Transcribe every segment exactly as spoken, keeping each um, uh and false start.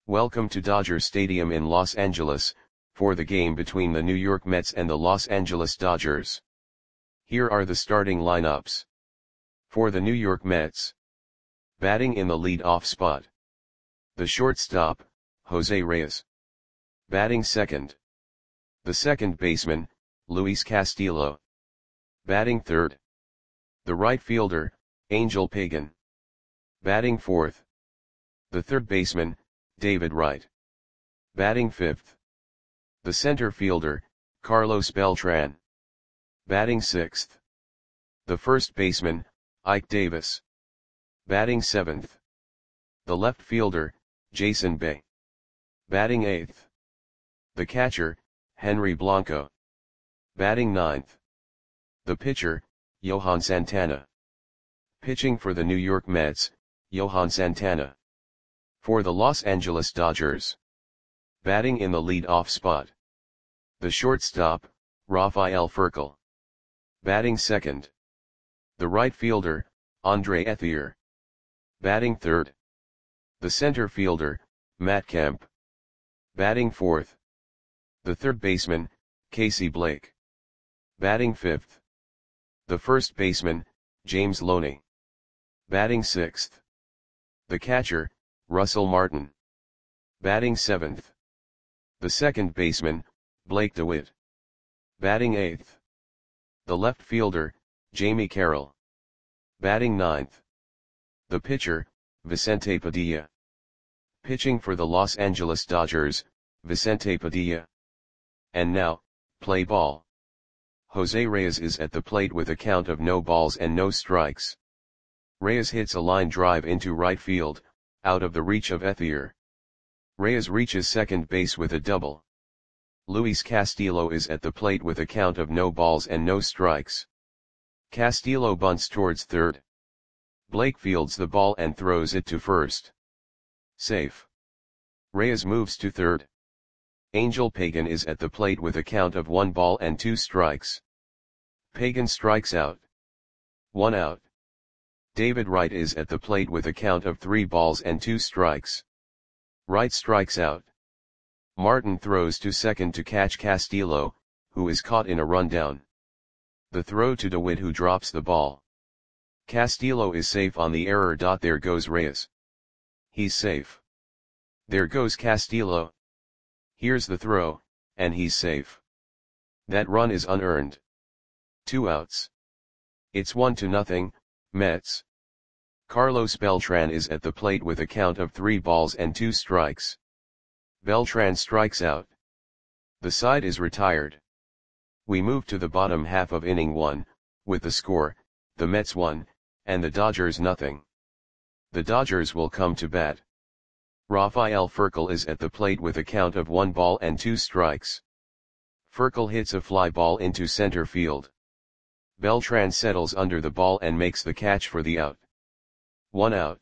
Welcome to Dodger Stadium in Los Angeles, for the game between the New York Mets and the Los Angeles Dodgers. Here are the starting lineups. For the New York Mets. Batting in the lead-off spot. The shortstop, Jose Reyes. Batting second. The second baseman, Luis Castillo. Batting third. The right fielder, Angel Pagan. Batting fourth. The third baseman, David Wright. Batting fifth. The center fielder, Carlos Beltran. Batting sixth. The first baseman, Ike Davis. Batting seventh. The left fielder, Jason Bay. Batting eighth. The catcher, Henry Blanco. Batting ninth. The pitcher, Johan Santana. Pitching for the New York Mets, Johan Santana. For the Los Angeles Dodgers. Batting in the lead-off spot. The shortstop, Rafael Furcal. Batting second. The right fielder, Andre Ethier. Batting third. The center fielder, Matt Kemp. Batting fourth. The third baseman, Casey Blake. Batting fifth. The first baseman, James Loney. Batting sixth. The catcher, Russell Martin. Batting seventh. The second baseman, Blake DeWitt. Batting eighth. The left fielder, Jamie Carroll. Batting ninth. The pitcher, Vicente Padilla. Pitching for the Los Angeles Dodgers, Vicente Padilla. And now, play ball. Jose Reyes is at the plate with a count of no balls and no strikes. Reyes hits a line drive into right field, out of the reach of Ethier. Reyes reaches second base with a double. Luis Castillo is at the plate with a count of no balls and no strikes. Castillo bunts towards third. Blake fields the ball and throws it to first. Safe. Reyes moves to third. Angel Pagan is at the plate with a count of one ball and two strikes. Pagan strikes out. One out. David Wright is at the plate with a count of three balls and two strikes. Wright strikes out. Martin throws to second to catch Castillo, who is caught in a rundown. The throw to DeWitt, who drops the ball. Castillo is safe on the error. There goes Reyes. He's safe. There goes Castillo. Here's the throw, and he's safe. That run is unearned. Two outs. It's one to nothing, Mets. Carlos Beltran is at the plate with a count of three balls and two strikes. Beltran strikes out. The side is retired. We move to the bottom half of inning one, with the score, the Mets one, and the Dodgers nothing. The Dodgers will come to bat. Rafael Furcal is at the plate with a count of one ball and two strikes. Furcal hits a fly ball into center field. Beltran settles under the ball and makes the catch for the out. One out.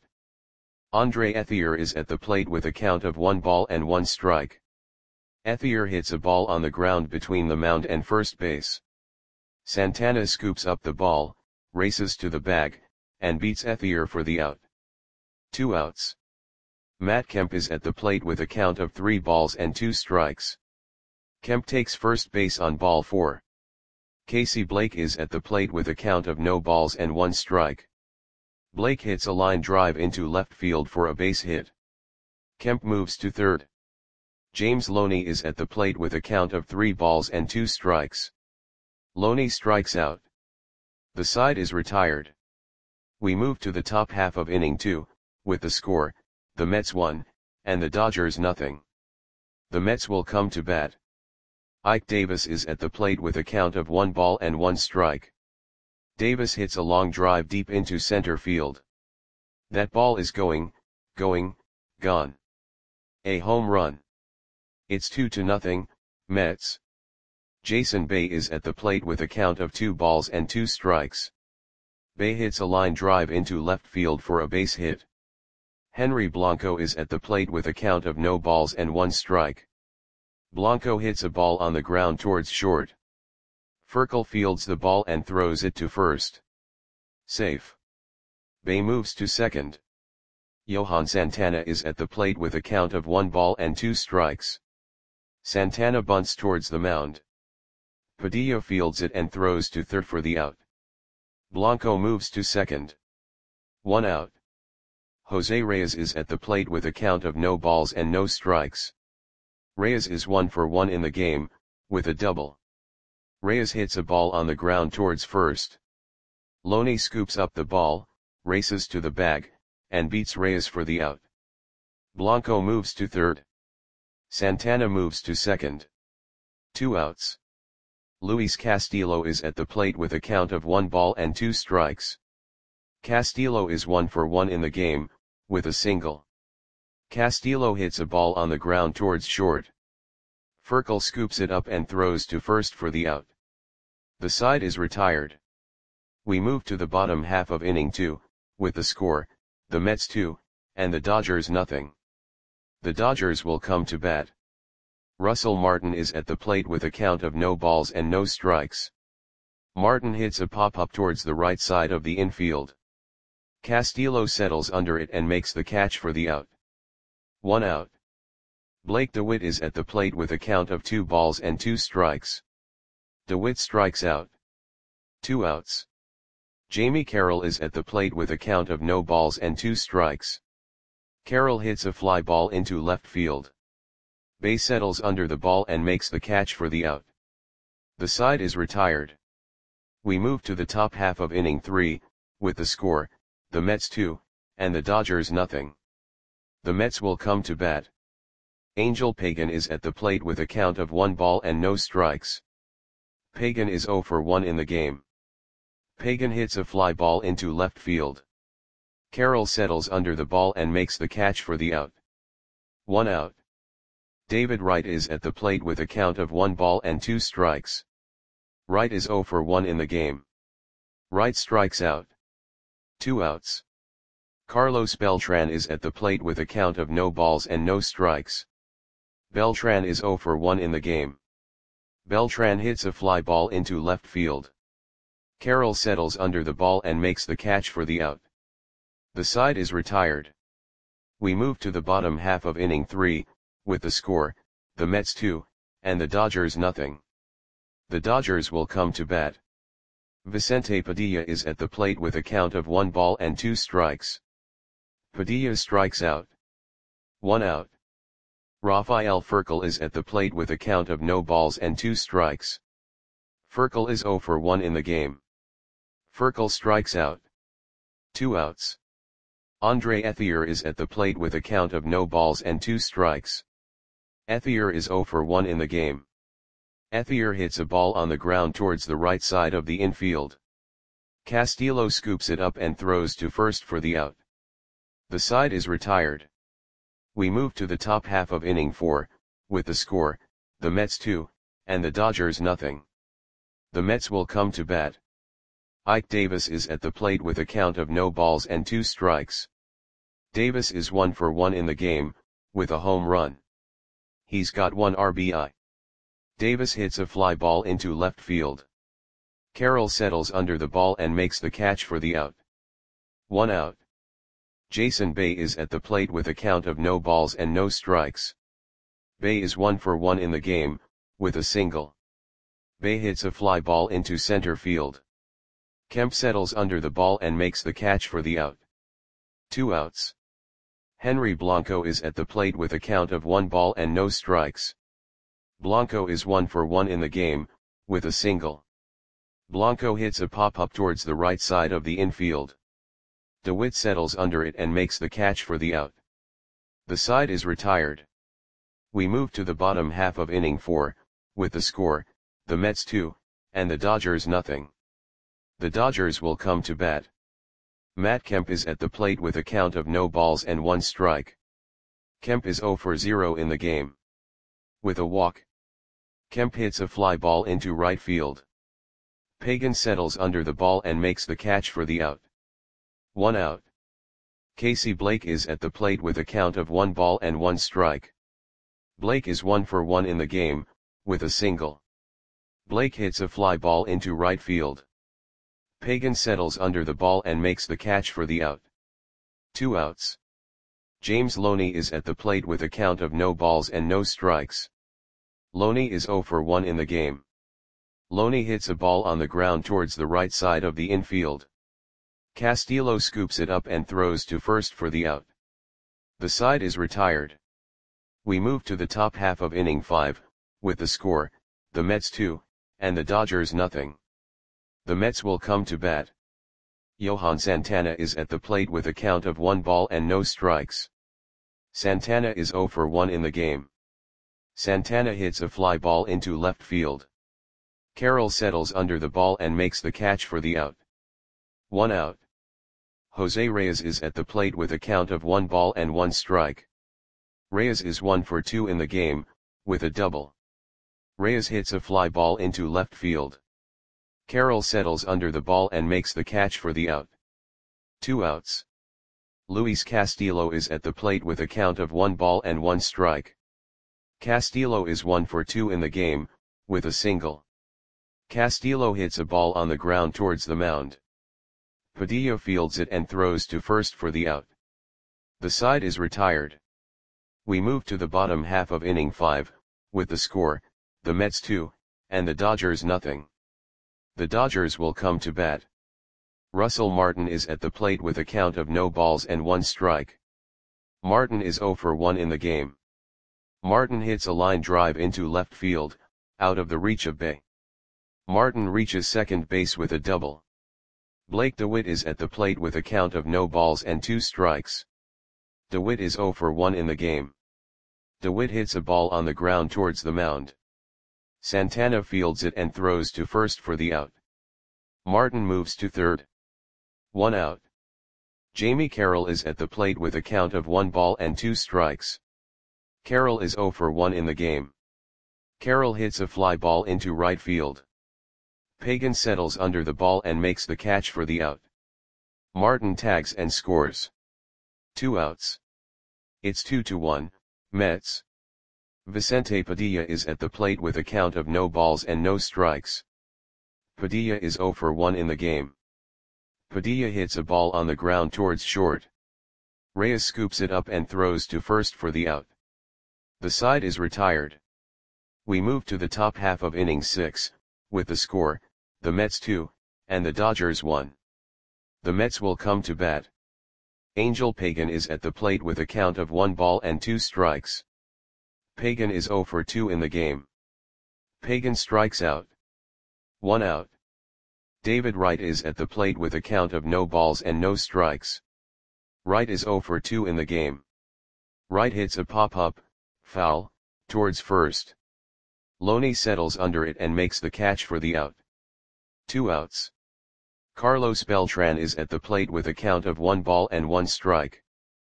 Andre Ethier is at the plate with a count of one ball and one strike. Ethier hits a ball on the ground between the mound and first base. Santana scoops up the ball, races to the bag, and beats Ethier for the out. Two outs. Matt Kemp is at the plate with a count of three balls and two strikes. Kemp takes first base on ball four. Casey Blake is at the plate with a count of no balls and one strike. Blake hits a line drive into left field for a base hit. Kemp moves to third. James Loney is at the plate with a count of three balls and two strikes. Loney strikes out. The side is retired. We move to the top half of inning two, with the score, the Mets one, and the Dodgers nothing. The Mets will come to bat. Ike Davis is at the plate with a count of one ball and one strike. Davis hits a long drive deep into center field. That ball is going, going, gone. A home run. It's two to nothing, Mets. Jason Bay is at the plate with a count of two balls and two strikes. Bay hits a line drive into left field for a base hit. Henry Blanco is at the plate with a count of no balls and one strike. Blanco hits a ball on the ground towards short. Furcal fields the ball and throws it to first. Safe. Bay moves to second. Johan Santana is at the plate with a count of one ball and two strikes. Santana bunts towards the mound. Padilla fields it and throws to third for the out. Blanco moves to second. One out. Jose Reyes is at the plate with a count of no balls and no strikes. Reyes is one for one in the game, with a double. Reyes hits a ball on the ground towards first. Loney scoops up the ball, races to the bag, and beats Reyes for the out. Blanco moves to third. Santana moves to second. Two outs. Luis Castillo is at the plate with a count of one ball and two strikes. Castillo is one for one in the game, with a single. Castillo hits a ball on the ground towards short. Furcal scoops it up and throws to first for the out. The side is retired. We move to the bottom half of inning two, with the score, the Mets two, and the Dodgers nothing. The Dodgers will come to bat. Russell Martin is at the plate with a count of no balls and no strikes. Martin hits a pop-up towards the right side of the infield. Castillo settles under it and makes the catch for the out. One out. Blake DeWitt is at the plate with a count of two balls and two strikes. DeWitt strikes out. Two outs. Jamie Carroll is at the plate with a count of no balls and two strikes. Carroll hits a fly ball into left field. Bay settles under the ball and makes the catch for the out. The side is retired. We move to the top half of inning three, with the score, the Mets two, and the Dodgers nothing. The Mets will come to bat. Angel Pagan is at the plate with a count of one ball and no strikes. Pagan is zero for one in the game. Pagan hits a fly ball into left field. Carroll settles under the ball and makes the catch for the out. One out. David Wright is at the plate with a count of one ball and two strikes. Wright is zero for one in the game. Wright strikes out. Two outs. Carlos Beltran is at the plate with a count of no balls and no strikes. Beltran is zero for one in the game. Beltran hits a fly ball into left field. Carroll settles under the ball and makes the catch for the out. The side is retired. We move to the bottom half of inning three, with the score, the Mets two, and the Dodgers nothing. The Dodgers will come to bat. Vicente Padilla is at the plate with a count of one ball and two strikes. Padilla strikes out. One out. Rafael Furcal is at the plate with a count of no balls and two strikes. Furcal is zero for one in the game. Furcal strikes out. Two outs. Andre Ethier is at the plate with a count of no balls and two strikes. Ethier is zero for one in the game. Ethier hits a ball on the ground towards the right side of the infield. Castillo scoops it up and throws to first for the out. The side is retired. We move to the top half of inning four, with the score, the Mets two, and the Dodgers nothing. The Mets will come to bat. Ike Davis is at the plate with a count of no balls and two strikes. Davis is one for one in the game, with a home run. He's got one R B I. Davis hits a fly ball into left field. Carroll settles under the ball and makes the catch for the out. One out. Jason Bay is at the plate with a count of no balls and no strikes. Bay is one for one in the game, with a single. Bay hits a fly ball into center field. Kemp settles under the ball and makes the catch for the out. Two outs. Henry Blanco is at the plate with a count of one ball and no strikes. Blanco is one for one in the game, with a single. Blanco hits a pop-up towards the right side of the infield. DeWitt settles under it and makes the catch for the out. The side is retired. We move to the bottom half of inning four, with the score, the Mets two, and the Dodgers nothing. The Dodgers will come to bat. Matt Kemp is at the plate with a count of no balls and one strike. Kemp is zero for zero in the game. With a walk. Kemp hits a fly ball into right field. Pagan settles under the ball and makes the catch for the out. One out. Casey Blake is at the plate with a count of one ball and one strike. Blake is one for one in the game, with a single. Blake hits a fly ball into right field. Pagan settles under the ball and makes the catch for the out. Two outs. James Loney is at the plate with a count of no balls and no strikes. Loney is zero for one in the game. Loney hits a ball on the ground towards the right side of the infield. Castillo scoops it up and throws to first for the out. The side is retired. We move to the top half of inning five, with the score, the Mets two, and the Dodgers nothing. The Mets will come to bat. Johan Santana is at the plate with a count of one ball and no strikes. Santana is zero for one in the game. Santana hits a fly ball into left field. Carroll settles under the ball and makes the catch for the out. One out. Jose Reyes is at the plate with a count of one ball and one strike. Reyes is one for two in the game, with a double. Reyes hits a fly ball into left field. Carroll settles under the ball and makes the catch for the out. Two outs. Luis Castillo is at the plate with a count of one ball and one strike. Castillo is one for two in the game, with a single. Castillo hits a ball on the ground towards the mound. Padilla fields it and throws to first for the out. The side is retired. We move to the bottom half of inning five, with the score, the Mets two, and the Dodgers nothing. The Dodgers will come to bat. Russell Martin is at the plate with a count of no balls and one strike. Martin is zero for one in the game. Martin hits a line drive into left field, out of the reach of Bay. Martin reaches second base with a double. Blake DeWitt is at the plate with a count of no balls and two strikes. DeWitt is zero for one in the game. DeWitt hits a ball on the ground towards the mound. Santana fields it and throws to first for the out. Martin moves to third. One out. Jamie Carroll is at the plate with a count of one ball and two strikes. Carroll is zero for one in the game. Carroll hits a fly ball into right field. Pagan settles under the ball and makes the catch for the out. Martin tags and scores. Two outs. It's two to one, Mets. Vicente Padilla is at the plate with a count of no balls and no strikes. Padilla is zero for one in the game. Padilla hits a ball on the ground towards short. Reyes scoops it up and throws to first for the out. The side is retired. We move to the top half of inning six, with the score, the Mets two, and the Dodgers one. The Mets will come to bat. Angel Pagan is at the plate with a count of one ball and two strikes. Pagan is zero for two in the game. Pagan strikes out. One out. David Wright is at the plate with a count of no balls and no strikes. Wright is zero for two in the game. Wright hits a pop-up, foul, towards first. Loney settles under it and makes the catch for the out. Two outs. Carlos Beltran is at the plate with a count of one ball and one strike.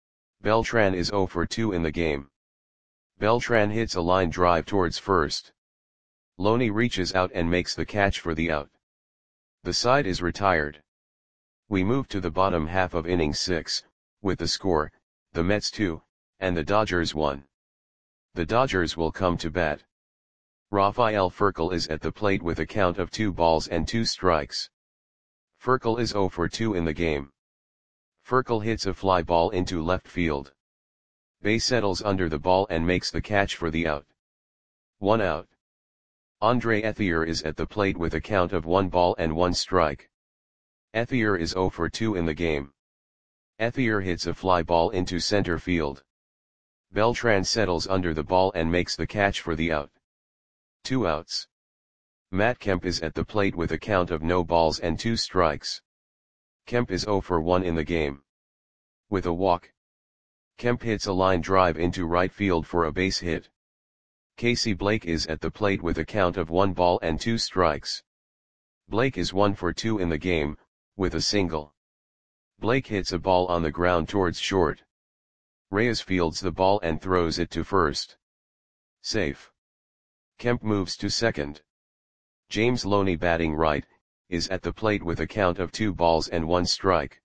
Beltran is zero for two in the game. Beltran hits a line drive towards first. Loney reaches out and makes the catch for the out. The side is retired. We move to the bottom half of inning six, with the score, the Mets two, and the Dodgers one. The Dodgers will come to bat. Rafael Furcal is at the plate with a count of two balls and two strikes. Furcal is zero for two in the game. Furcal hits a fly ball into left field. Bay settles under the ball and makes the catch for the out. One out. Andre Ethier is at the plate with a count of one ball and one strike. Ethier is zero for two in the game. Ethier hits a fly ball into center field. Beltran settles under the ball and makes the catch for the out. Two outs. Matt Kemp is at the plate with a count of no balls and two strikes. Kemp is zero for one in the game. With a walk. Kemp hits a line drive into right field for a base hit. Casey Blake is at the plate with a count of one ball and two strikes. Blake is one for two in the game, with a single. Blake hits a ball on the ground towards short. Reyes fields the ball and throws it to first. Safe. Kemp moves to second. James Loney, batting right, is at the plate with a count of two balls and one strike.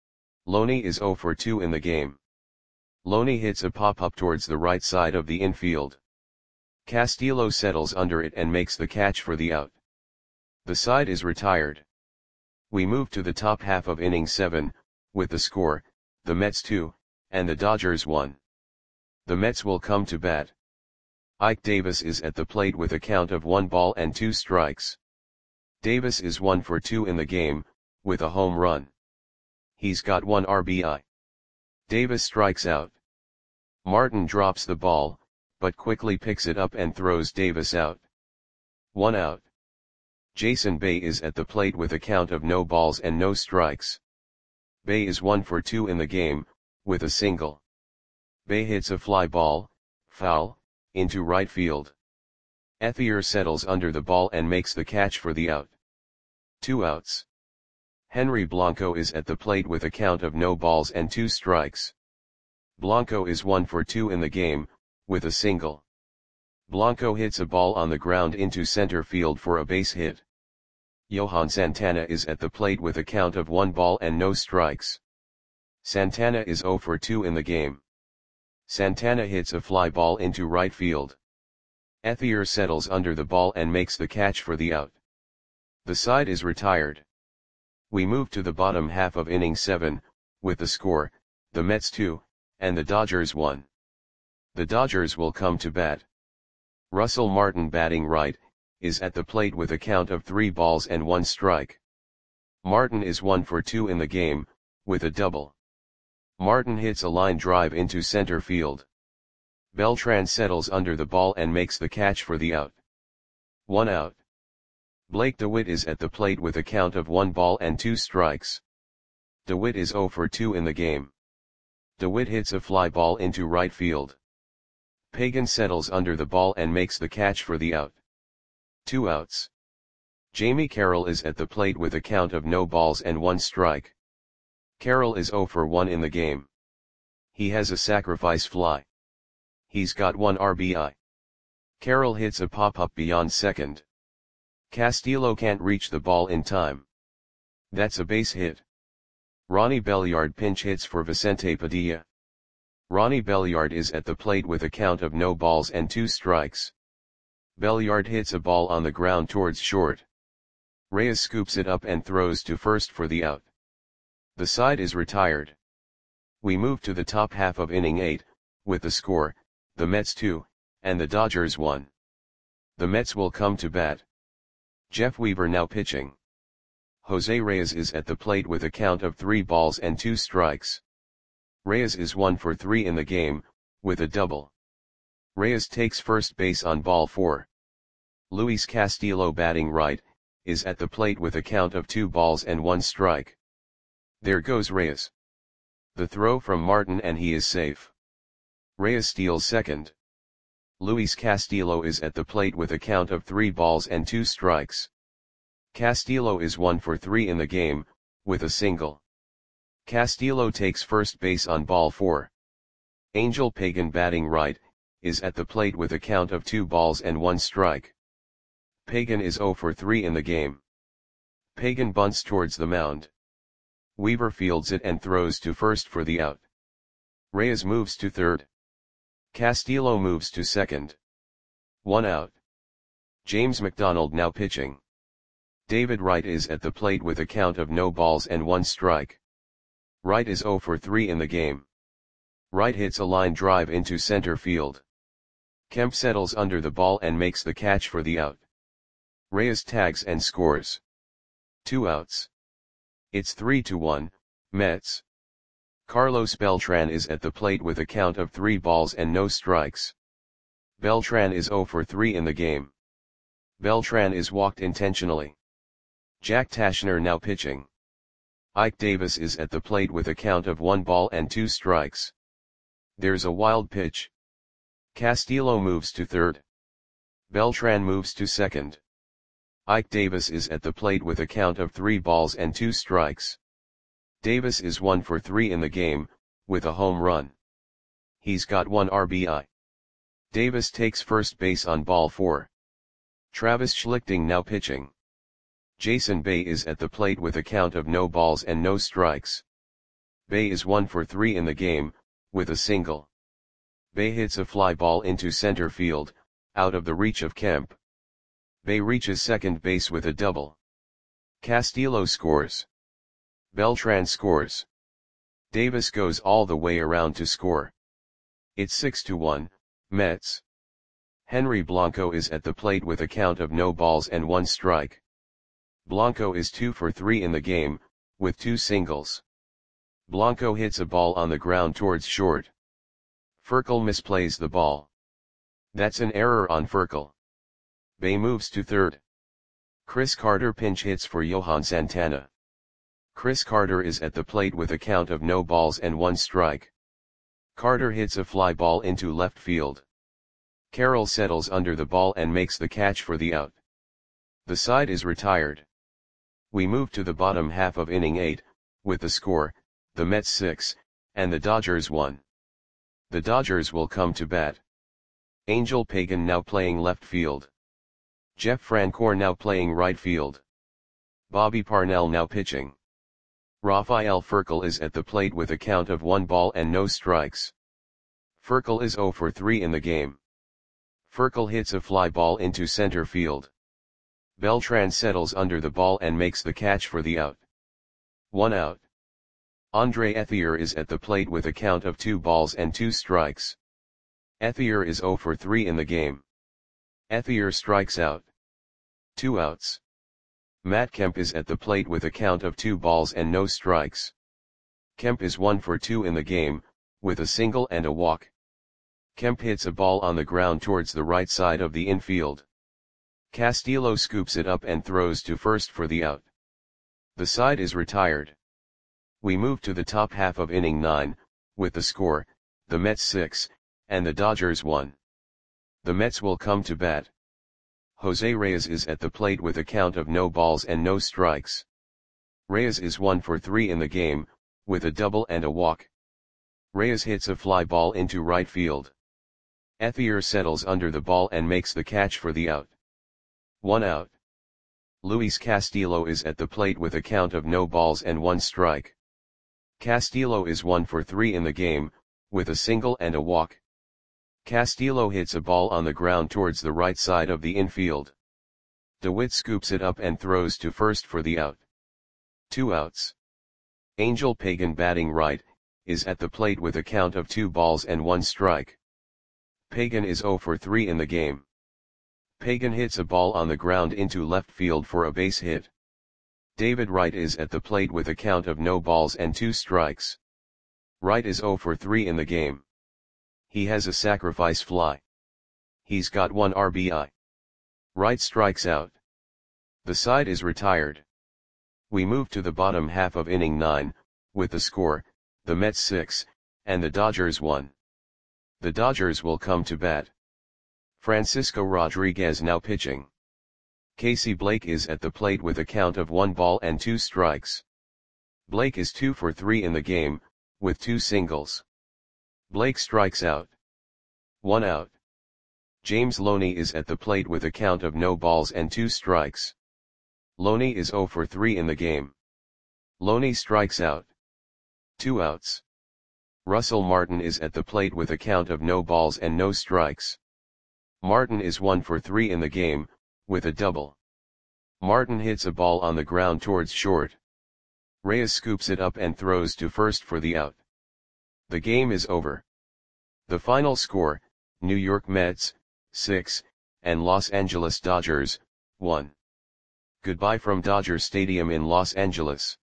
Loney is zero for two in the game. Loney hits a pop-up towards the right side of the infield. Castillo settles under it and makes the catch for the out. The side is retired. We move to the top half of inning seven, with the score, the Mets two, and the Dodgers one. The Mets will come to bat. Ike Davis is at the plate with a count of one ball and two strikes. Davis is one for two in the game, with a home run. He's got one R B I. Davis strikes out. Martin drops the ball, but quickly picks it up and throws Davis out. One out. Jason Bay is at the plate with a count of no balls and no strikes. Bay is one for two in the game, with a single. Bay hits a fly ball, foul, into right field. Ethier settles under the ball and makes the catch for the out. Two outs. Henry Blanco is at the plate with a count of no balls and two strikes. Blanco is one for two in the game, with a single. Blanco hits a ball on the ground into center field for a base hit. Johan Santana is at the plate with a count of one ball and no strikes. Santana is zero for two in the game. Santana hits a fly ball into right field. Ethier settles under the ball and makes the catch for the out. The side is retired. We move to the bottom half of inning seven, with the score, the Mets two, and the Dodgers one. The Dodgers will come to bat. Russell Martin, batting right, is at the plate with a count of three balls and one strike. Martin is one for two in the game, with a double. Martin hits a line drive into center field. Beltran settles under the ball and makes the catch for the out. One out. Blake DeWitt is at the plate with a count of one ball and two strikes. DeWitt is zero for two in the game. DeWitt hits a fly ball into right field. Pagan settles under the ball and makes the catch for the out. Two outs. Jamie Carroll is at the plate with a count of no balls and one strike. Carroll is zero for one in the game. He has a sacrifice fly. He's got one R B I. Carroll hits a pop-up beyond second. Castillo can't reach the ball in time. That's a base hit. Ronnie Belliard pinch hits for Vicente Padilla. Ronnie Belliard is at the plate with a count of no balls and two strikes. Belliard hits a ball on the ground towards short. Reyes scoops it up and throws to first for the out. The side is retired. We move to the top half of inning eight, with the score, the Mets two, and the Dodgers one. The Mets will come to bat. Jeff Weaver now pitching. Jose Reyes is at the plate with a count of three balls and two strikes. Reyes is one for three in the game, with a double. Reyes takes first base on ball four. Luis Castillo, batting right, is at the plate with a count of two balls and one strike. There goes Reyes. The throw from Martin and he is safe. Reyes steals second. Luis Castillo is at the plate with a count of three balls and two strikes. Castillo is one for three in the game, with a single. Castillo takes first base on ball four. Angel Pagan, batting right, is at the plate with a count of two balls and one strike. Pagan is zero for three in the game. Pagan bunts towards the mound. Weaver fields it and throws to first for the out. Reyes moves to third. Castillo moves to second. One out. James McDonald now pitching. David Wright is at the plate with a count of no balls and one strike. Wright is zero for three in the game. Wright hits a line drive into center field. Kemp settles under the ball and makes the catch for the out. Reyes tags and scores. Two outs. It's three to one, Mets. Carlos Beltran is at the plate with a count of three balls and no strikes. Beltran is zero for three in the game. Beltran is walked intentionally. Jack Tashner now pitching. Ike Davis is at the plate with a count of one ball and two strikes. There's a wild pitch. Castillo moves to third. Beltran moves to second. Ike Davis is at the plate with a count of three balls and two strikes. Davis is one for three in the game, with a home run. He's got one R B I. Davis takes first base on ball four. Travis Schlichting now pitching. Jason Bay is at the plate with a count of no balls and no strikes. Bay is one for three in the game, with a single. Bay hits a fly ball into center field, out of the reach of Kemp. Bay reaches second base with a double. Castillo scores. Beltran scores. Davis goes all the way around to score. It's six to one, Mets. Henry Blanco is at the plate with a count of no balls and one strike. Blanco is two for three in the game, with two singles. Blanco hits a ball on the ground towards short. Furcal misplays the ball. That's an error on Furcal. Bay moves to third. Chris Carter pinch hits for Johan Santana. Chris Carter is at the plate with a count of no balls and one strike. Carter hits a fly ball into left field. Carroll settles under the ball and makes the catch for the out. The side is retired. We move to the bottom half of inning eight, with the score, the Mets six, and the Dodgers one. The Dodgers will come to bat. Angel Pagan now playing left field. Jeff Francoeur now playing right field. Bobby Parnell now pitching. Rafael Furcal is at the plate with a count of one ball and no strikes. Furcal is zero for three in the game. Furcal hits a fly ball into center field. Beltran settles under the ball and makes the catch for the out. One out. Andre Ethier is at the plate with a count of two balls and two strikes. Ethier is zero for three in the game. Ethier strikes out. Two outs. Matt Kemp is at the plate with a count of two balls and no strikes. Kemp is one for two in the game, with a single and a walk. Kemp hits a ball on the ground towards the right side of the infield. Castillo scoops it up and throws to first for the out. The side is retired. We move to the top half of inning nine, with the score, the Mets six, and the Dodgers one. The Mets will come to bat. Jose Reyes is at the plate with a count of no balls and no strikes. Reyes is one for three in the game, with a double and a walk. Reyes hits a fly ball into right field. Ethier settles under the ball and makes the catch for the out. One out. Luis Castillo is at the plate with a count of no balls and one strike. Castillo is one for three in the game, with a single and a walk. Castillo hits a ball on the ground towards the right side of the infield. DeWitt scoops it up and throws to first for the out. Two outs. Angel Pagan batting right, is at the plate with a count of two balls and one strike. Pagan is zero for three in the game. Pagan hits a ball on the ground into left field for a base hit. David Wright is at the plate with a count of no balls and two strikes. Wright is zero for three in the game. He has a sacrifice fly. He's got one R B I. Wright strikes out. The side is retired. We move to the bottom half of inning nine, with the score, the Mets six, and the Dodgers one. The Dodgers will come to bat. Francisco Rodriguez now pitching. Casey Blake is at the plate with a count of one ball and two strikes. Blake is two for three in the game, with two singles. Blake strikes out. One out. James Loney is at the plate with a count of no balls and two strikes. Loney is zero for three in the game. Loney strikes out. Two outs. Russell Martin is at the plate with a count of no balls and no strikes. Martin is one for three in the game, with a double. Martin hits a ball on the ground towards short. Reyes scoops it up and throws to first for the out. The game is over. The final score, New York Mets, six, and Los Angeles Dodgers, one. Goodbye from Dodger Stadium in Los Angeles.